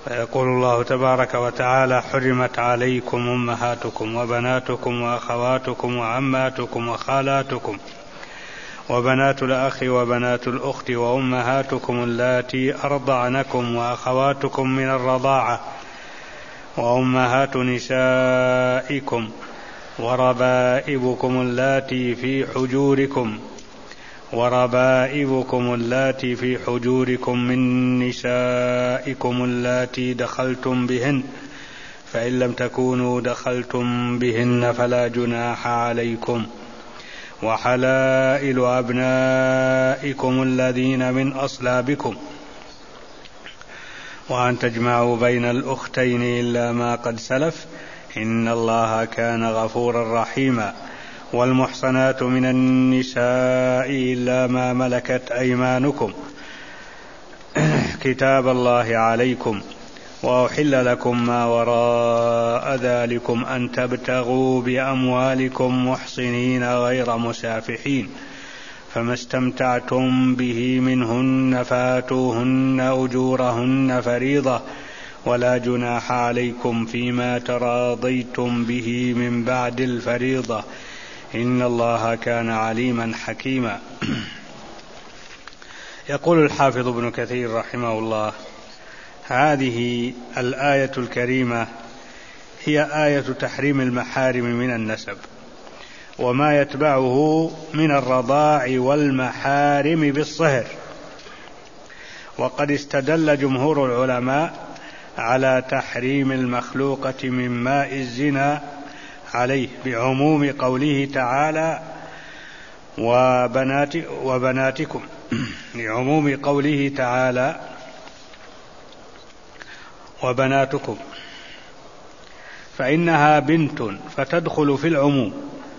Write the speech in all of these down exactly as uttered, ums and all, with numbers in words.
فيقول الله تبارك وتعالى: حرمت عليكم أمهاتكم وبناتكم وأخواتكم وعماتكم وخالاتكم وبنات الأخ وبنات الأخت وأمهاتكم اللاتي أرضعنكم وأخواتكم من الرضاعة وأمهات نسائكم وربائبكم اللاتي في حجوركم وربائبكم اللاتي في حجوركم من نسائكم اللاتي دخلتم بهن، فإن لم تكونوا دخلتم بهن فلا جناح عليكم، وحلائل أبنائكم الذين من أصلابكم، وأن تجمعوا بين الأختين إلا ما قد سلف، إن الله كان غفورا رحيما. والمحصنات من النساء إلا ما ملكت أيمانكم كتاب الله عليكم، وأحل لكم ما وراء ذلكم أن تبتغوا بأموالكم محصنين غير مسافحين، فما استمتعتم به منهن فآتوهن أجورهن فريضة، ولا جناح عليكم فيما تراضيتم به من بعد الفريضة، إن الله كان عليما حكيما. يقول الحافظ ابن كثير رحمه الله: هذه الآية الكريمة هي آية تحريم المحارم من النسب وما يتبعه من الرضاع والمحارم بالصهر. وقد استدل جمهور العلماء على تحريم المخلوقة من ماء الزنا عليه بعموم قوله تعالى: وبنات وبناتكم، لعموم قوله تعالى: وبناتكم، فإنها بنت فتدخل في العموم،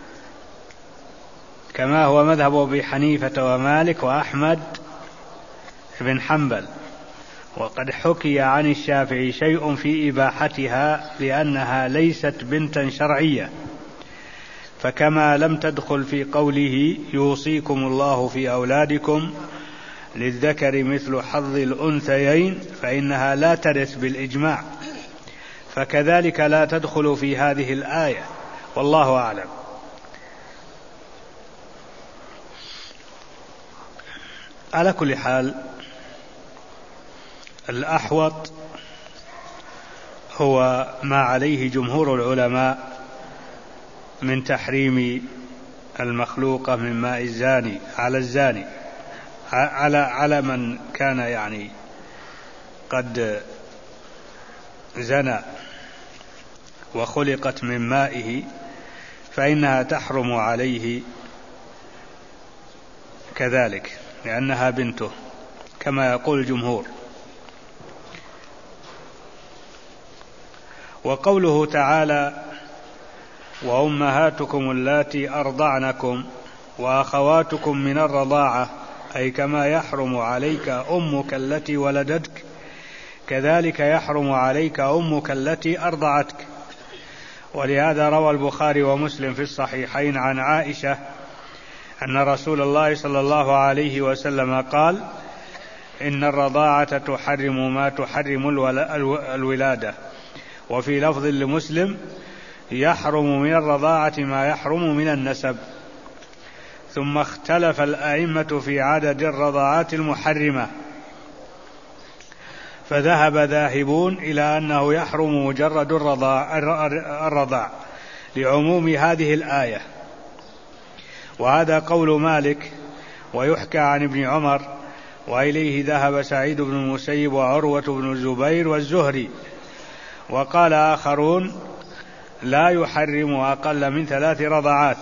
كما هو مذهب أبي حنيفة ومالك وأحمد بن حنبل. وقد حكي عن الشافعي شيء في إباحتها لأنها ليست بنتا شرعية، فكما لم تدخل في قوله: يوصيكم الله في أولادكم للذكر مثل حظ الأنثيين، فإنها لا ترث بالإجماع، فكذلك لا تدخل في هذه الآية، والله أعلم. على كل حال، الأحوط هو ما عليه جمهور العلماء من تحريم المخلوقة من ماء الزاني على الزاني، على على من كان يعني قد زنى وخلقت من مائه، فإنها تحرم عليه كذلك لأنها بنته كما يقول الجمهور. وقوله تعالى: وأمهاتكم اللاتي أرضعنكم وأخواتكم من الرضاعة، أي كما يحرم عليك أمك التي ولدتك كذلك يحرم عليك أمك التي أرضعتك. ولهذا روى البخاري ومسلم في الصحيحين عن عائشة أن رسول الله صلى الله عليه وسلم قال: إن الرضاعة تحرم ما تحرم الولادة. وفي لفظ لمسلم: يحرم من الرضاعة ما يحرم من النسب. ثم اختلف الأئمة في عدد الرضاعات المحرمة، فذهب ذاهبون إلى أنه يحرم مجرد الرضاع, الرضاع لعموم هذه الآية، وهذا قول مالك، ويحكى عن ابن عمر، وإليه ذهب سعيد بن المسيب وعروة بن الزبير والزهري. وقال آخرون: لا يحرم أقل من ثلاث رضعات.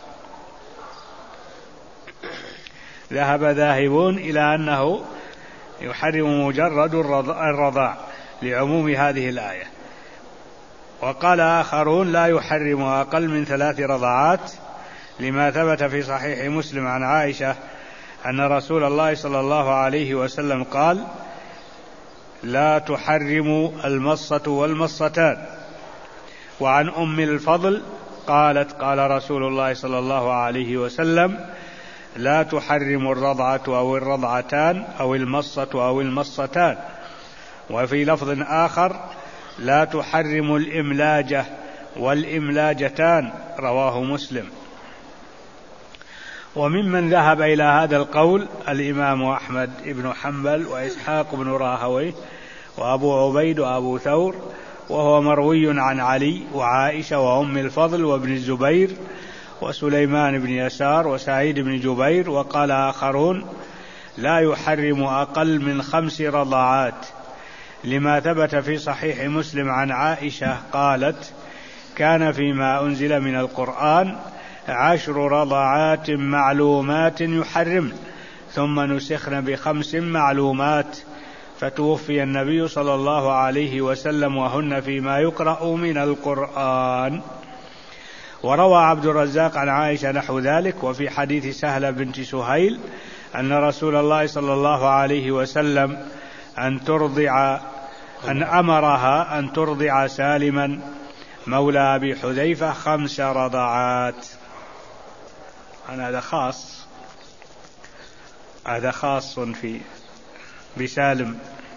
ذهب ذاهبون إلى أنه يحرم مجرد الرضاع لعموم هذه الآية، وقال آخرون: لا يحرم أقل من ثلاث رضعات، لما ثبت في صحيح مسلم عن عائشة أن رسول الله صلى الله عليه وسلم قال: لا تحرم المصة والمصتان. وعن أم الفضل قالت: قال رسول الله صلى الله عليه وسلم: لا تحرم الرضعة أو الرضعتان أو المصة أو المصتان. وفي لفظ آخر لا تحرم الإملاجة والإملاجتان، رواه مسلم. وممن ذهب إلى هذا القول الإمام أحمد بن حنبل وإسحاق بن راهويه وأبو عبيد وأبو ثور، وهو مروي عن علي وعائشة وأم الفضل وابن الزبير وسليمان بن يسار وسعيد بن جبير. وقال آخرون لا يحرم أقل من خمس رضعات، لما ثبت في صحيح مسلم عن عائشة قالت كان فيما أنزل من القرآن عشر رضعات معلومات يحرم، ثم نسخن بخمس معلومات، فتوفي النبي صلى الله عليه وسلم وهن فيما يقرأ من القرآن. وروى عبد الرزاق عن عائشة نحو ذلك. وفي حديث سهلة بنت سهيل أن رسول الله صلى الله عليه وسلم أن ترضع أن أمرها أن ترضع سالما مولى أبي حذيفة خمس رضعات. هذا خاص هذا خاص في بسالم.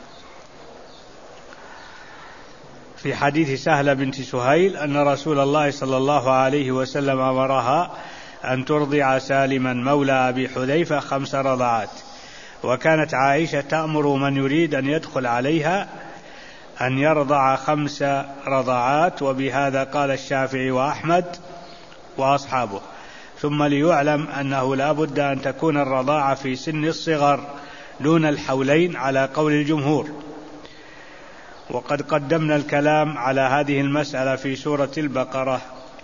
في حديث سهلة بنت سهيل أن رسول الله صلى الله عليه وسلم أمرها أن ترضع سالما مولى أبي حذيفة خمس رضعات. وكانت عائشة تأمر من يريد أن يدخل عليها أن يرضع خمس رضعات، وبهذا قال الشافعي وأحمد وأصحابه. ثم ليعلم أنه لا بد أن تكون الرضاعة في سن الصغر دون الحولين على قول الجمهور، وقد قدمنا الكلام على هذه المسألة في سورة البقرة.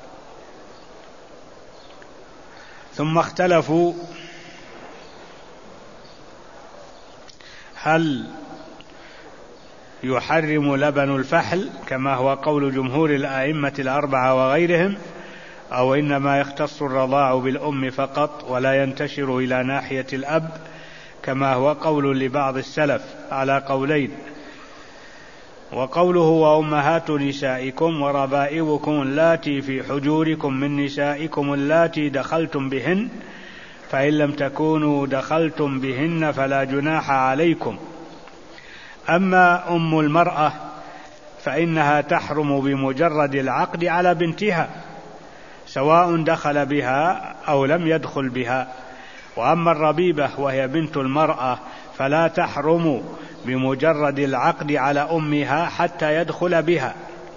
ثم اختلفوا هل يحرم لبن الفحل كما هو قول جمهور الأئمة الأربعة وغيرهم، أو إنما يختص الرضاع بالأم فقط ولا ينتشر إلى ناحية الأب كما هو قول لبعض السلف على قولين. وقوله وأمهات نسائكم وربائبكم اللاتي في حجوركم من نسائكم اللاتي دخلتم بهن فإن لم تكونوا دخلتم بهن فلا جناح عليكم. أما أم المرأة فإنها تحرم بمجرد العقد على بنتها سواء دخل بها أو لم يدخل بها. وأما الربيبة وهي بنت المرأة فلا تحرم بمجرد العقد على أمها حتى يدخل بها،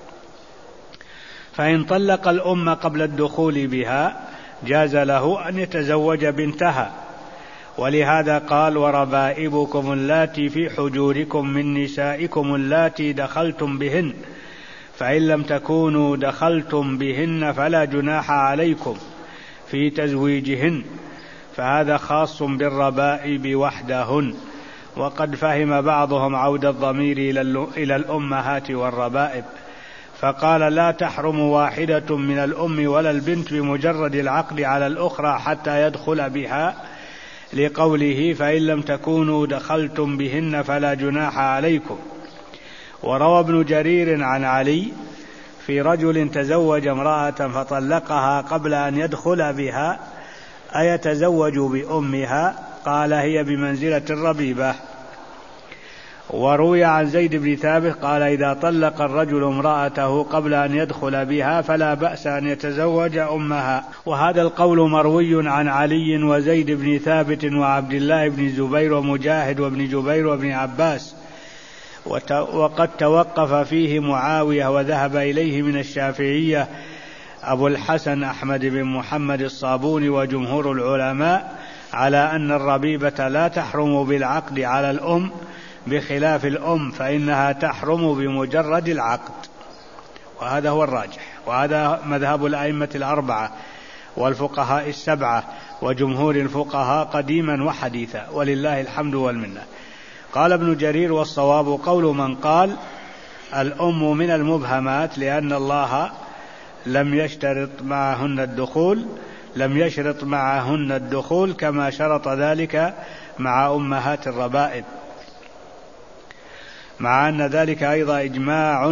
فإن طلق الأم قبل الدخول بها جاز له أن يتزوج بنتها. ولهذا قال وربائبكم اللاتي في حجوركم من نسائكم اللاتي دخلتم بهن فإن لم تكونوا دخلتم بهن فلا جناح عليكم في تزويجهن، فهذا خاص بالربائب وحدهن. وقد فهم بعضهم عود الضمير إلى الأمهات والربائب فقال لا تحرم واحدة من الأم ولا البنت بمجرد العقد على الأخرى حتى يدخل بها، لقوله فإن لم تكونوا دخلتم بهن فلا جناح عليكم. وروى ابن جرير عن علي في رجل تزوج امرأة فطلقها قبل أن يدخل بها أيتزوج بأمها؟ قال هي بمنزلة الربيبة. وروي عن زيد بن ثابت قال إذا طلق الرجل امرأته قبل أن يدخل بها فلا بأس أن يتزوج أمها. وهذا القول مروي عن علي وزيد بن ثابت وعبد الله بن زبير ومجاهد وابن جبير وابن عباس، وقد توقف فيه معاوية وذهب إليه من الشافعية أبو الحسن أحمد بن محمد الصابوني وجمهور العلماء على أن الربيبة لا تحرم بالعقد على الأم بخلاف الأم فإنها تحرم بمجرد العقد، وهذا هو الراجح. وهذا مذهب الأئمة الأربعة والفقهاء السبعة وجمهور الفقهاء قديما وحديثا، ولله الحمد والمنة. قال ابن جرير والصواب قول من قال الأم من المبهمات لأن الله لم يشترط معهن الدخول لم يشرط معهن الدخول كما شرط ذلك مع أمهات الربائب، مع أن ذلك أيضا إجماع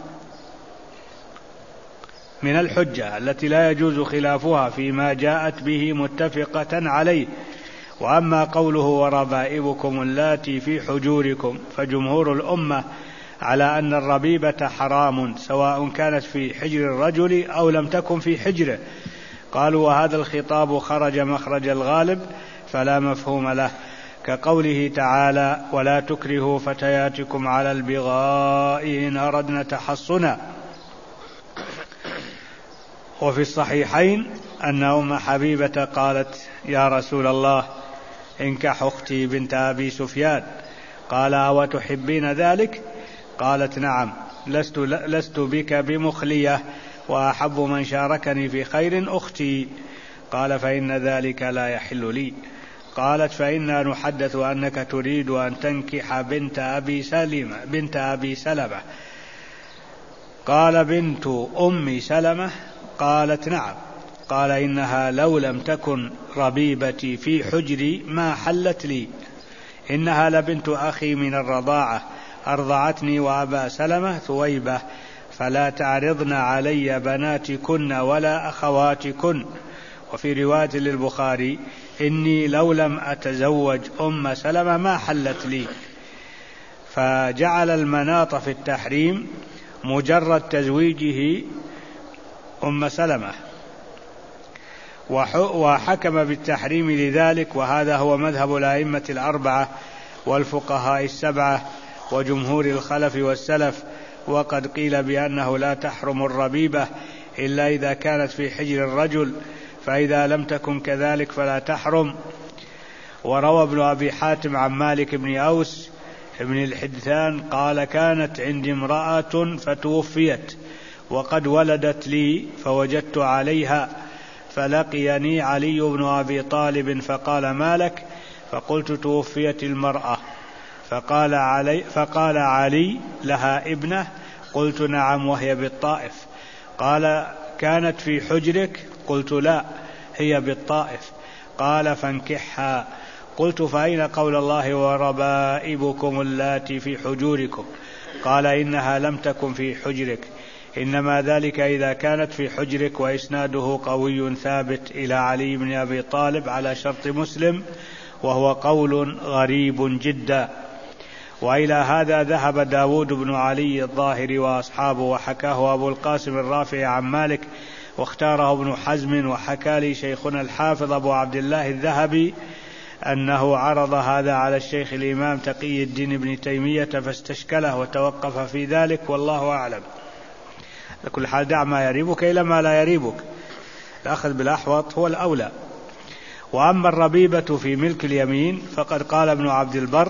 من الحجة التي لا يجوز خلافها فيما جاءت به متفقة عليه. وأما قوله وربائبكم اللاتي في حجوركم فجمهور الأمة على أن الربيبة حرام سواء كانت في حجر الرجل أو لم تكن في حجره. قالوا وهذا الخطاب خرج مخرج الغالب فلا مفهوم له، كقوله تعالى ولا تكرهوا فتياتكم على البغاء إن أردنا تحصنا. وفي الصحيحين أن أم حبيبة قالت يا رسول الله انكح أختي بنت أبي سفيان، قال أو تحبين ذلك؟ قالت نعم، لست, لست بك بمخلية وأحب من شاركني في خير أختي. قال فإن ذلك لا يحل لي. قالت فإنا نحدث أنك تريد أن تنكح بنت أبي سلمة بنت أبي سلمة. قال بنت أم سلمة؟ قالت نعم. قال إنها لو لم تكن ربيبتي في حجري ما حلت لي، إنها لبنت أخي من الرضاعة أرضعتني وأبا سلمة ثويبة، فلا تعرضن علي بناتكن ولا أخواتكن. وفي رواية للبخاري إني لو لم أتزوج أم سلمة ما حلت لي. فجعل المناط في التحريم مجرد تزويجه أم سلمة، وحكم بالتحريم لذلك، وهذا هو مذهب الأئمة الأربعة والفقهاء السبعة وجمهور الخلف والسلف. وقد قيل بأنه لا تحرم الربيبة إلا إذا كانت في حجر الرجل، فإذا لم تكن كذلك فلا تحرم. وروى ابن أبي حاتم عن مالك بن أوس بن الحدثان قال كانت عندي امرأة فتوفيت وقد ولدت لي فوجدت عليها، فلقيني علي بن أبي طالب فقال ما لك؟ فقلت توفيت المرأة. فقال علي, فقال علي لها ابنة؟ قلت نعم وهي بالطائف. قال كانت في حجرك؟ قلت لا هي بالطائف. قال فانكحها. قلت فأين قول الله وربائبكم اللاتي في حجوركم؟ قال إنها لم تكن في حجرك، إنما ذلك إذا كانت في حجرك. وإسناده قوي ثابت إلى علي بن أبي طالب على شرط مسلم، وهو قول غريب جدا. وإلى هذا ذهب داود بن علي الظاهري وأصحابه، وحكاه أبو القاسم الرافعي عن مالك، واختاره ابن حزم، وحكى لي شيخنا الحافظ أبو عبد الله الذهبي أنه عرض هذا على الشيخ الإمام تقي الدين ابن تيمية فاستشكله وتوقف في ذلك، والله أعلم. لكل حال دع ما يريبك إلى ما لا يريبك، الأخذ بالأحوط هو الأولى. وأما الربيبة في ملك اليمين فقد قال ابن عبد البر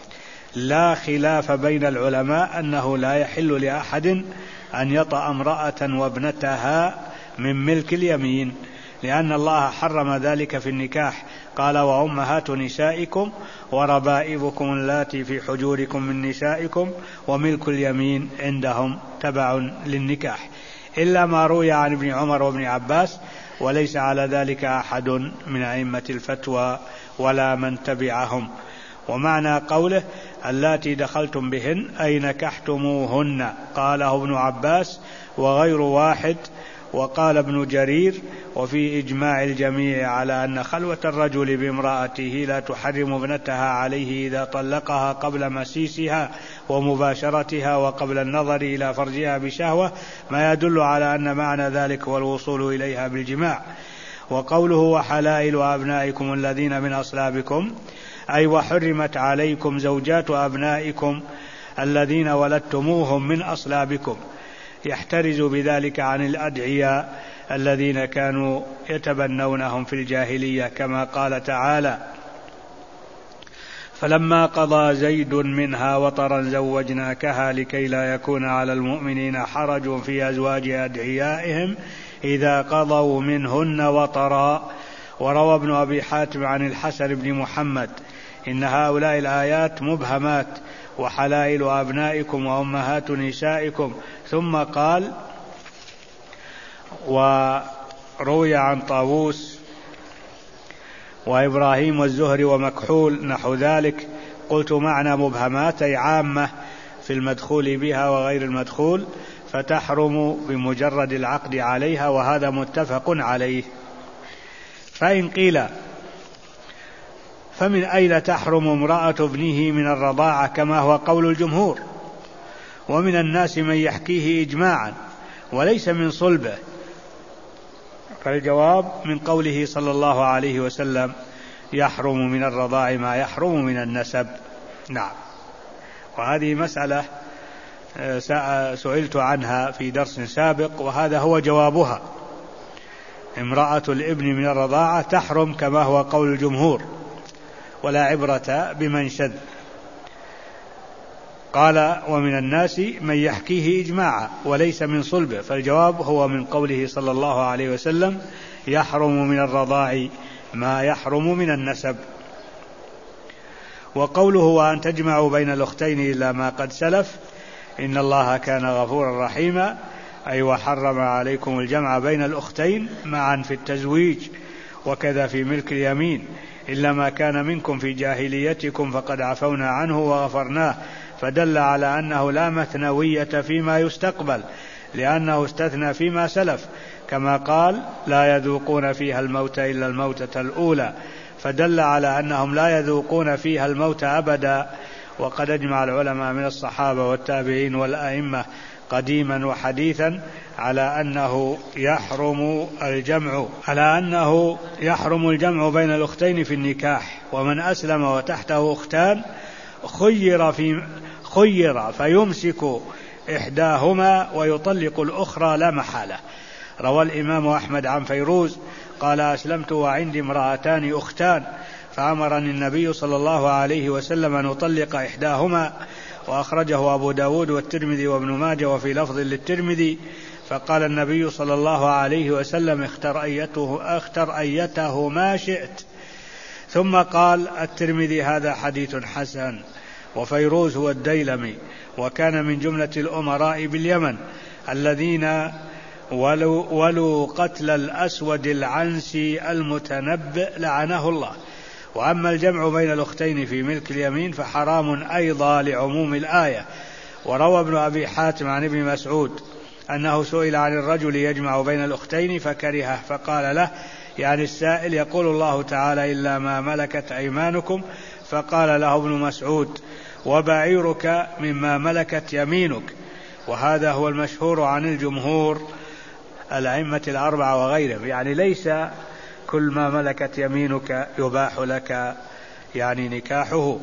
لا خلاف بين العلماء أنه لا يحل لأحد أن يطأ امرأة وابنتها من ملك اليمين، لأن الله حرم ذلك في النكاح. قال وأمهات نسائكم وربائبكم اللاتي في حجوركم من نسائكم، وملك اليمين عندهم تبع للنكاح، إلا ما روي عن ابن عمر وابن عباس، وليس على ذلك أحد من أئمة الفتوى ولا من تبعهم. ومعنى قوله اللاتي دخلتم بهن أي نكحتموهن قاله ابن عباس وغير واحد. وقال ابن جرير وفي إجماع الجميع على أن خلوة الرجل بامرأته لا تحرم ابنتها عليه إذا طلقها قبل مسيسها ومباشرتها وقبل النظر إلى فرجها بشهوة، ما يدل على أن معنى ذلك هو الوصول إليها بالجماع. وقوله وحلائل أبنائكم الذين من أصلابكم أي وحرمت عليكم زوجات أبنائكم الذين ولدتموهم من أصلابكم، يحترز بذلك عن الأدعياء الذين كانوا يتبنونهم في الجاهلية، كما قال تعالى فلما قضى زيد منها وطرا زوجناكها لكي لا يكون على المؤمنين حرج في أزواج أدعيائهم إذا قضوا منهن وطرا. وروى ابن أبي حاتم عن الحسن بن محمد إن هؤلاء الآيات مبهمات، وحلائل أبنائكم وأمهات نسائكم، ثم قال وروي عن طاووس وإبراهيم والزهري ومكحول نحو ذلك. قلت معنى مبهمات أي عامة في المدخول بها وغير المدخول، فتحرم بمجرد العقد عليها، وهذا متفق عليه. فإن قيل فمن أين تحرم امرأة ابنه من الرضاعة كما هو قول الجمهور؟ ومن الناس من يحكيه إجماعا وليس من صلبه. فالجواب من قوله صلى الله عليه وسلم يحرم من الرضاع ما يحرم من النسب. نعم. وهذه مسألة سئلت عنها في درس سابق وهذا هو جوابها. امرأة الابن من الرضاعة تحرم كما هو قول الجمهور ولا عبرة بمن شذ. قال ومن الناس من يحكيه إجماعا وليس من صلبه، فالجواب هو من قوله صلى الله عليه وسلم يحرم من الرضاع ما يحرم من النسب. وقوله وأن تجمعوا بين الأختين إلا ما قد سلف إن الله كان غفورا رحيما، أي وحرم عليكم الجمع بين الأختين معا في التزويج وكذا في ملك اليمين إلا ما كان منكم في جاهليتكم فقد عفونا عنه وغفرناه، فدل على أنه لا مثنوية فيما يستقبل لأنه استثنى فيما سلف، كما قال لا يذوقون فيها الموت إلا الموتة الأولى، فدل على أنهم لا يذوقون فيها الموت أبدا. وقد أجمع العلماء من الصحابة والتابعين والأئمة قديما وحديثا على أنه يحرم الجمع على أنه يحرم الجمع بين الأختين في النكاح. ومن أسلم وتحته أختان خير في خير فيمسك إحداهما ويطلق الأخرى لا محالة. روى الإمام أحمد عن فيروز قال أسلمت وعندي امرأتان أختان فأمرني النبي صلى الله عليه وسلم أن أطلق إحداهما، وأخرجه أبو داود والترمذي وابن ماجه وفي لفظ للترمذي فقال النبي صلى الله عليه وسلم اختر أيته, اختر أيته ما شئت. ثم قال الترمذي هذا حديث حسن. وفيروز هو الديلمي وكان من جملة الأمراء باليمن الذين ولو, ولو قتل الأسود العنسي المتنبئ لعنه الله. وأما الجمع بين الأختين في ملك اليمين فحرام أيضا لعموم الآية. وروى ابن أبي حاتم عن ابن مسعود أنه سئل عن الرجل يجمع بين الأختين فكرهه فقال له يعني السائل يقول الله تعالى إلا ما ملكت أيمانكم، فقال له ابن مسعود وبعيرك مما ملكت يمينك. وهذا هو المشهور عن الجمهور الأئمة الأربعة وغيرهم، يعني ليس كل ما ملكت يمينك يباح لك يعني نكاحه.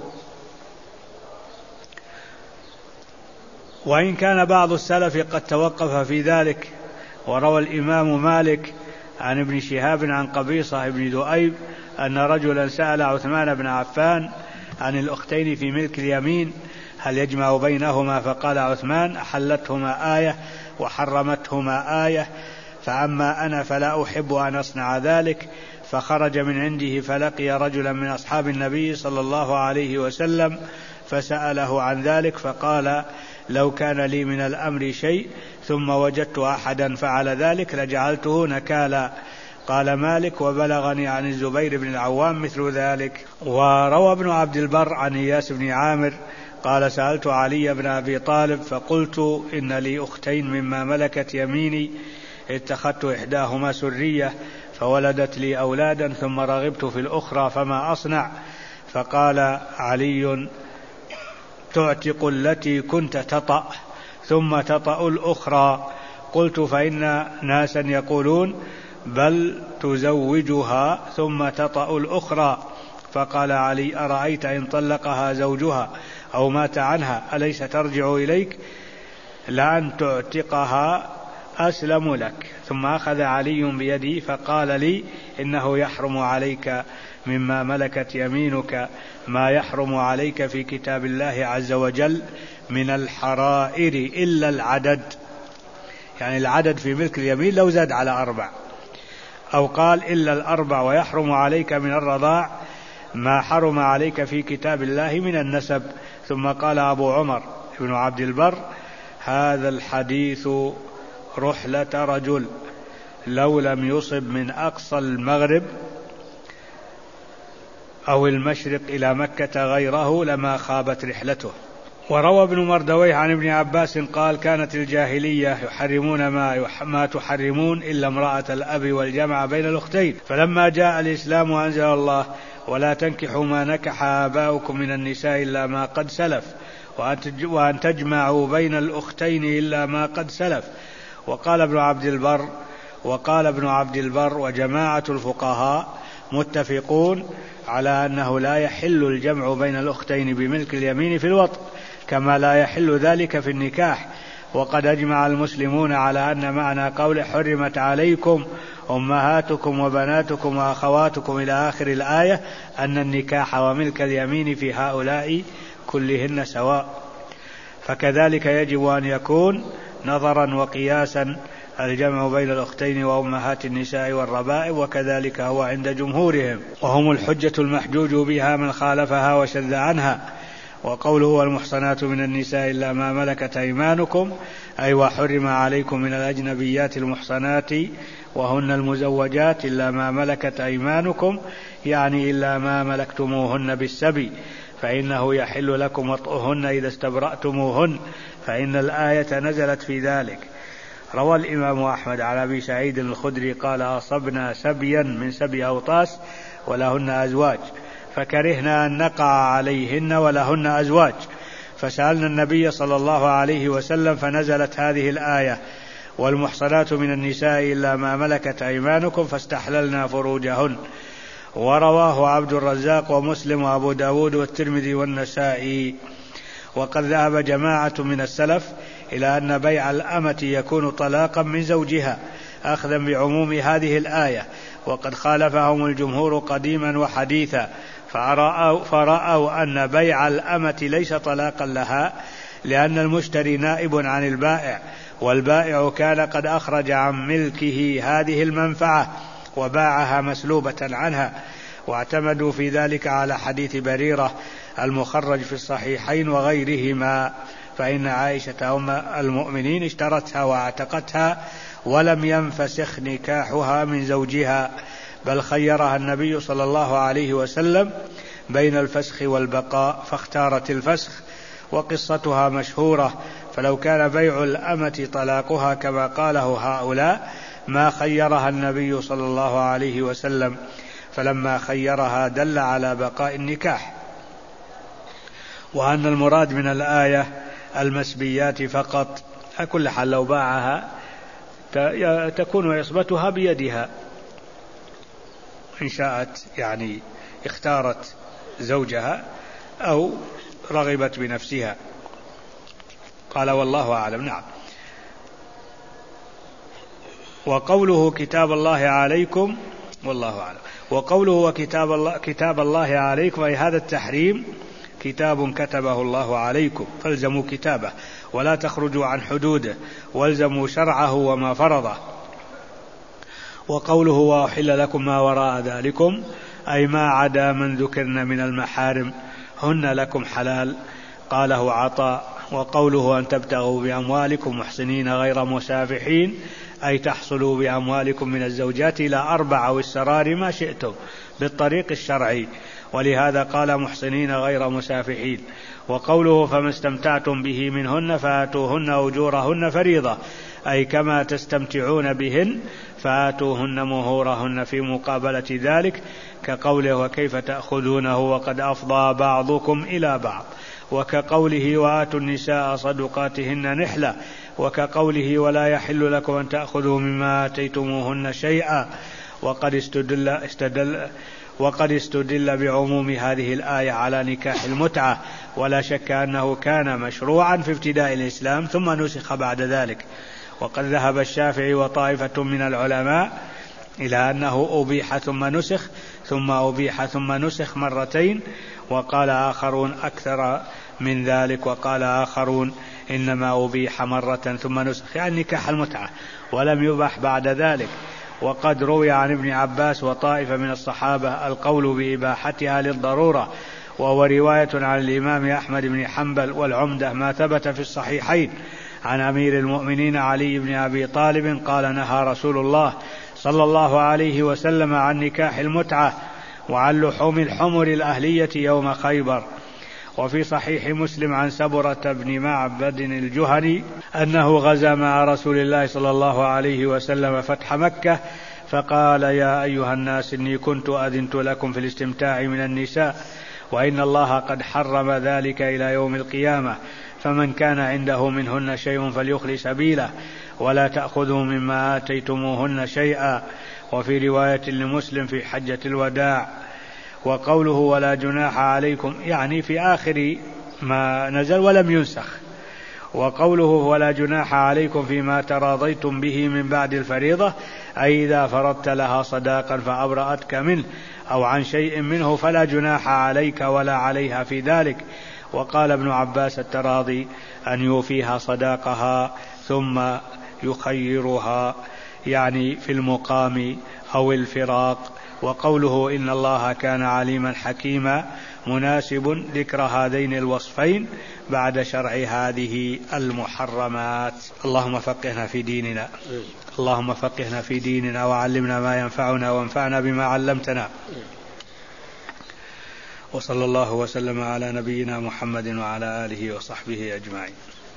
وإن كان بعض السلف قد توقف في ذلك. وروى الإمام مالك عن ابن شهاب عن قبيصة بن ذؤيب أن رجلا سأل عثمان بن عفان عن الأختين في ملك اليمين هل يجمع بينهما، فقال عثمان أحلتهما آية وحرمتهما آية، فأما أنا فلا أحب أن أصنع ذلك. فخرج من عنده فلقي رجلا من أصحاب النبي صلى الله عليه وسلم فسأله عن ذلك فقال لو كان لي من الأمر شيء ثم وجدت أحدا فعل ذلك لجعلته نكالا. قال مالك وبلغني عن الزبير بن العوام مثل ذلك. وروى ابن عبد البر عن إياس بن عامر قال سألت علي بن أبي طالب فقلت إن لي أختين مما ملكت يميني اتخذت إحداهما سرية فولدت لي أولادا ثم رغبت في الأخرى فما أصنع؟ فقال علي تعتق التي كنت تطأ ثم تطأ الأخرى. قلت فإن ناسا يقولون بل تزوجها ثم تطأ الأخرى. فقال علي أرأيت إن طلقها زوجها أو مات عنها أليس ترجع إليك؟ لأن تعتقها أسلم لك. ثم أخذ علي بيدي فقال لي إنه يحرم عليك مما ملكت يمينك ما يحرم عليك في كتاب الله عز وجل من الحرائر إلا العدد، يعني العدد في ملك اليمين لو زاد على أربع، أو قال إلا الأربع، ويحرم عليك من الرضاع ما حرم عليك في كتاب الله من النسب. ثم قال أبو عمر بن عبد البر هذا الحديث رحلة رجل لو لم يصب من أقصى المغرب أو المشرق إلى مكة غيره لما خابت رحلته. وروى ابن مردويه عن ابن عباس قال كانت الجاهلية يحرمون ما, ما تحرمون إلا امرأة الأب والجمع بين الأختين، فلما جاء الإسلام وأنزل الله ولا تنكحوا ما نكح آباؤكم من النساء إلا ما قد سلف وأن تجمعوا بين الأختين إلا ما قد سلف. وقال ابن عبد البر وقال ابن عبد البر وجماعة الفقهاء متفقون على أنه لا يحل الجمع بين الأختين بملك اليمين في الوطء كما لا يحل ذلك في النكاح. وقد أجمع المسلمون على أن معنى قول حرمت عليكم أمهاتكم وبناتكم وأخواتكم إلى آخر الآية أن النكاح وملك اليمين في هؤلاء كلهن سواء. فكذلك يجب أن يكون نظرا وقياسا الجمع بين الأختين وأمهات النساء والربائب، وكذلك هو عند جمهورهم، وهم الحجة المحجوج بها من خالفها وشذ عنها. وقوله والمحصنات من النساء إلا ما ملكت أيمانكم أي وحرم عليكم من الأجنبيات المحصنات وهن المزوجات إلا ما ملكت أيمانكم، يعني إلا ما ملكتموهن بالسبي، فإنه يحل لكم وطئهن إذا استبرأتموهن، فإن الآية نزلت في ذلك. روى الإمام أحمد على أبي سعيد الخدري قال أصبنا سبيا من سبي أوطاس ولهن أزواج فكرهنا أن نقع عليهن ولهن أزواج، فسألنا النبي صلى الله عليه وسلم فنزلت هذه الآية والمحصنات من النساء إلا ما ملكت أيمانكم فاستحللنا فروجهن. ورواه عبد الرزاق ومسلم وأبو داود والترمذي والنسائي. وقد ذهب جماعة من السلف إلى أن بيع الأمة يكون طلاقا من زوجها أخذا بعموم هذه الآية، وقد خالفهم الجمهور قديما وحديثا، فرأوا, فرأوا أن بيع الأمة ليس طلاقا لها لأن المشتري نائب عن البائع، والبائع كان قد أخرج عن ملكه هذه المنفعة وباعها مسلوبة عنها، واعتمدوا في ذلك على حديث بريرة المخرج في الصحيحين وغيرهما، فإن عائشة أم المؤمنين اشترتها واعتقتها ولم ينفسخ نكاحها من زوجها، بل خيرها النبي صلى الله عليه وسلم بين الفسخ والبقاء فاختارت الفسخ، وقصتها مشهورة. فلو كان بيع الأمة طلاقها كما قاله هؤلاء ما خيرها النبي صلى الله عليه وسلم، فلما خيرها دل على بقاء النكاح، وأن المراد من الآية المسبيات فقط. كل حال لو باعها تكون عصبتها بيدها إن شاءت، يعني اختارت زوجها أو رغبت بنفسها. قال والله أعلم. نعم. وقوله كتاب الله عليكم والله أعلم. وقوله وكتاب الله كتاب الله عليكم أي هذا التحريم كتاب كتبه الله عليكم فالزموا كتابه ولا تخرجوا عن حدوده والزموا شرعه وما فرضه. وقوله وأحل لكم ما وراء ذلكم أي ما عدا من ذكرن من المحارم هن لكم حلال، قاله عطاء. وقوله أن تبتغوا بأموالكم محسنين غير مسافحين أي تحصلوا بأموالكم من الزوجات إلى أربع أو السرار ما شئتم بالطريق الشرعي، ولهذا قال محسنين غير مسافحين. وقوله فما استمتعتم به منهن فآتوهن أجورهن فريضة أي كما تستمتعون بهن فآتوهن مهورهن في مقابلة ذلك، كقوله وكيف تأخذونه وقد أفضى بعضكم إلى بعض، وكقوله وآتوا النساء صدقاتهن نحلة، وكقوله ولا يحل لكم أن تأخذوا مما آتيتموهن شيئا. وقد استدل, استدل وقد استدل بعموم هذه الآية على نكاح المتعة، ولا شك أنه كان مشروعا في ابتداء الإسلام ثم نسخ بعد ذلك. وقد ذهب الشافعي وطائفة من العلماء إلى أنه أبيح ثم نسخ ثم أبيح ثم نسخ مرتين، وقال آخرون أكثر من ذلك، وقال آخرون إنما أبيح مرة ثم نسخ، يعني نكاح المتعة ولم يباح بعد ذلك. وقد روي عن ابن عباس وطائفة من الصحابة القول بإباحتها للضرورة، وهو رواية عن الإمام أحمد بن حنبل، والعمدة ما ثبت في الصحيحين عن أمير المؤمنين علي بن أبي طالب قال نهى رسول الله صلى الله عليه وسلم عن نكاح المتعة وعن لحوم الحمر الأهلية يوم خيبر. وفي صحيح مسلم عن سبرة بن معبد الجهني أنه غزا مع رسول الله صلى الله عليه وسلم فتح مكة فقال يا أيها الناس إني كنت أذنت لكم في الاستمتاع من النساء وإن الله قد حرم ذلك إلى يوم القيامة فمن كان عنده منهن شيء فليخلي سبيله ولا تأخذوا مما آتيتموهن شيئا. وفي رواية لمسلم في حجة الوداع. وقوله ولا جناح عليكم يعني في آخر ما نزل ولم ينسخ. وقوله ولا جناح عليكم فيما تراضيتم به من بعد الفريضة أي إذا فرضت لها صداقا فأبرأتك منه أو عن شيء منه فلا جناح عليك ولا عليها في ذلك. وقال ابن عباس التراضي أن يوفيها صداقها ثم يخيرها يعني في المقام أو الفراق. وقوله إن الله كان عليما حكيما مناسب ذكر هذين الوصفين بعد شرع هذه المحرمات. اللهم فقهنا في ديننا اللهم فقهنا في ديننا وعلمنا ما ينفعنا وانفعنا بما علمتنا. وصلى الله وسلم على نبينا محمد وعلى آله وصحبه أجمعين.